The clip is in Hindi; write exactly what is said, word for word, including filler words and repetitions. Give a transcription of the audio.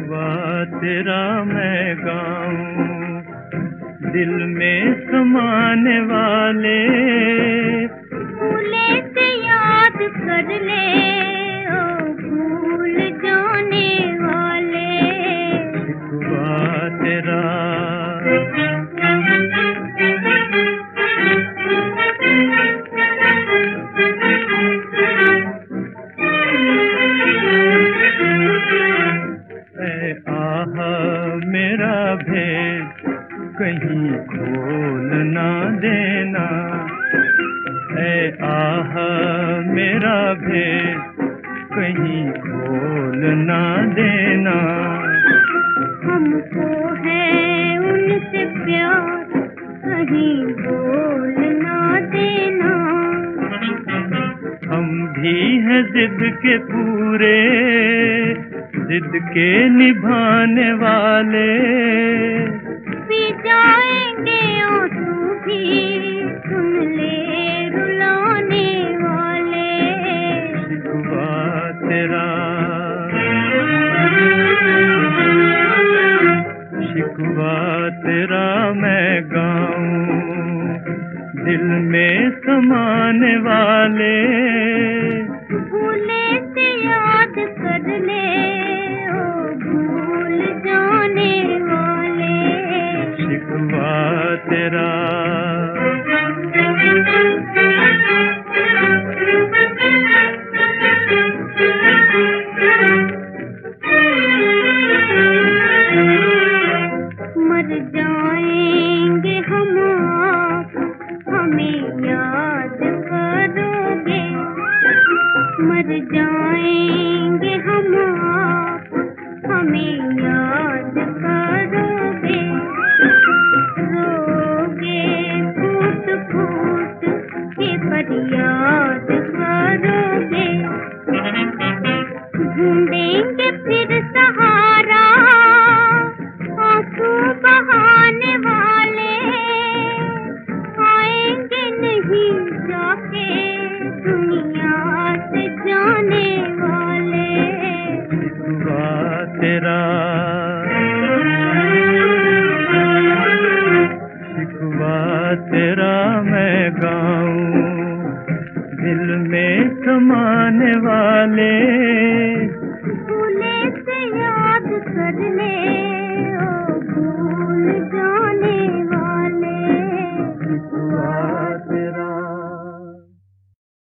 शिकवा तेरा मैं गाऊं, दिल में समाने वाले भूले से याद कर ले, ओ भूल जाने वाले। शिकवा तेरा ऐ आह मेरा भेद कहीं खोल ना देना, ऐ आह मेरा भेद कहीं खोल ना देना। हमको है उनसे प्यार कहीं बोल ना देना। हम भी हैं जिद के पूरे, जिद के निभाने वाले। पी जाएंगे आंसू भी सुन ले रुलाने वाले। शिकवा तेरा शिकवा तेरा मैं गाऊं, दिल में समाने वाले भूले से याद कर ले, ओ भूल जाने वाले। शिकवा तेरा मर जाएंगे हम आप, हमें याद करोगे। मर जाएंगे हम आप, हमें याद करोगे। रोगे फूट फूट के फरियाद करोगे। ढूंढेंगे फिर सहारा आंसू बहाने वाले। आएंगे नहीं जाके दुनिया से जाने वाले। शिकवा तेरा शिकवा तेरा मैं गाऊं, दिल में समाने वाले। भूले से याद कर ले,